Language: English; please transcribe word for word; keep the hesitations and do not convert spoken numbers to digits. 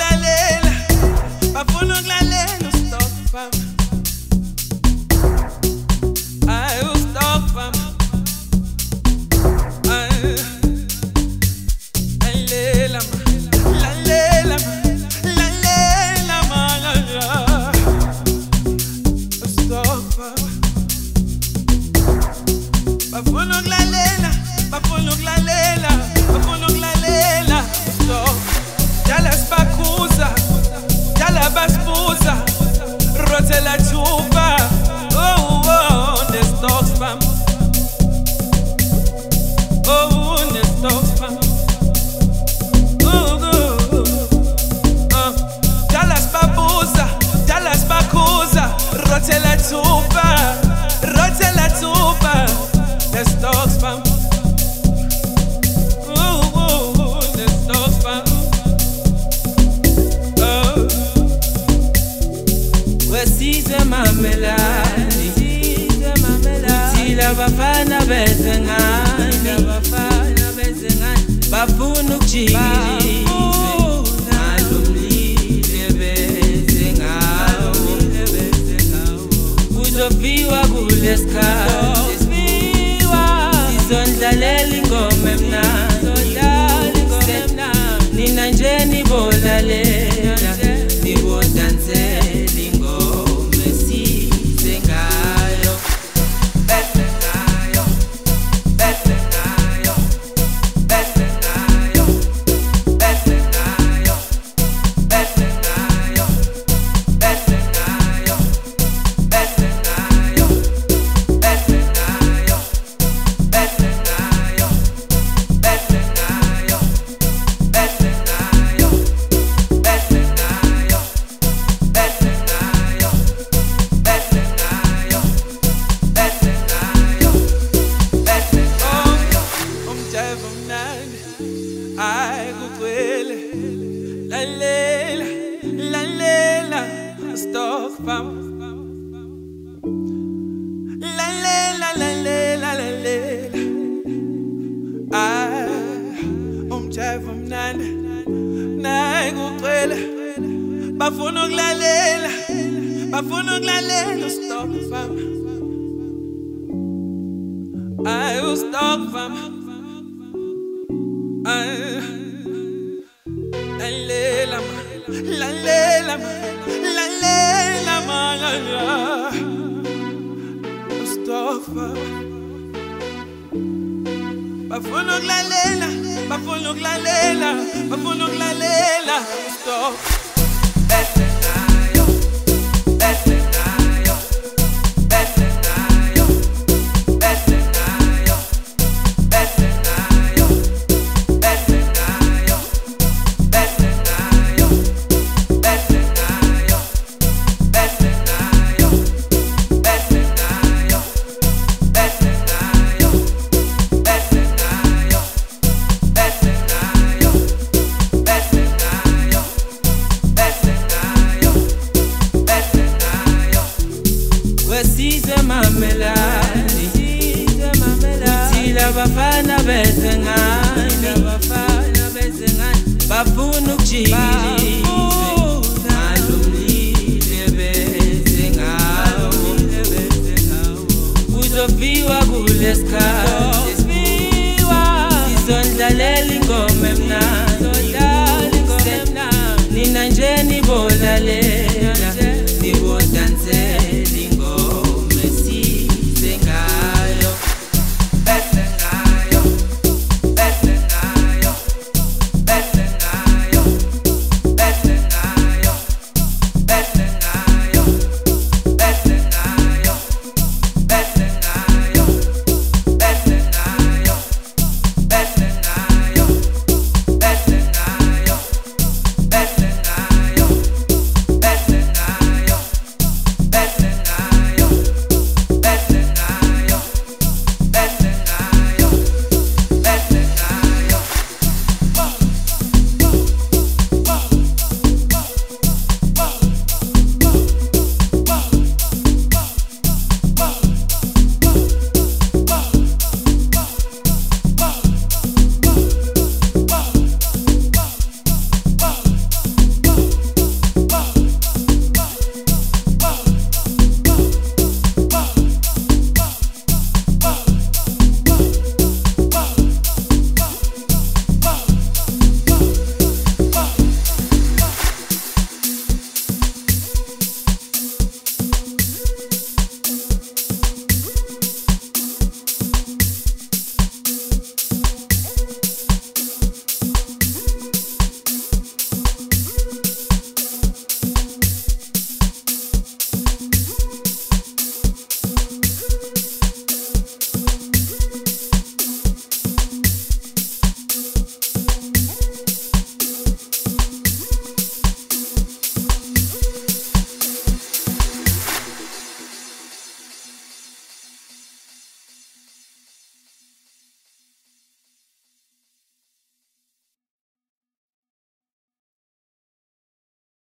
ukulalela, bafuna ukulalela stop fam. Ay stop fam. Ay lalela ma, lalela ma, lalela ma. Stop fam. Bafuna ukulalela, bafuna ukulalela, bafuna ukulalela stop. Jala spakuza, jala baspuza, rotela chupa. Oh oh, the stop fam. Oh, the stop fam. Oh oh, uh, jala spakuza, jala spakuza, rotela chupa, rotela chupa. Let's talk fam. Ooh, ooh, let's talk fam. Oh, wesize mamelani, wesize mamelani. Uthila bafana bezengane, bafana bezengane. Bafuna ukujikilizwe, ngalomlile bezengawo, kuzofiwa kulesikhathi. Sondlalela ingoma emnandi, nina nje nibolalela, nibodansela ingoma esize ngayo. Bese ngayo, bese ngayo, bese ngayo, bese ngayo, bese ngayo, bese ngayo, bese ngayo, bese ngayo. Ay kukwele, lalela, lalela, stop fam. Lalela, lalela, lalela. Ay, umjaivo mnandi, nay kukwele, bafuna ukulalela, bafuna ukulalela, stop fam. Ay, stop fam. Lalela ma, lalela ma, lalela ma. Stop fam. Bafuna ukulalela, bafuna ukulalela, bafuna ukulalela. Stop. Bese ngayo, bese ngayo, bese ngayo, bese ngayo, bese ngayo. Wesize mamelani, wesize mamelani. Uthila bafana bezengane, bafana bezengane. Bafuna ukujikilizwe, ngalomlile bezengawo, kuzofiwa kulesikhathi. Sizondlalela ingoma emnandi, nina nje nibolalela.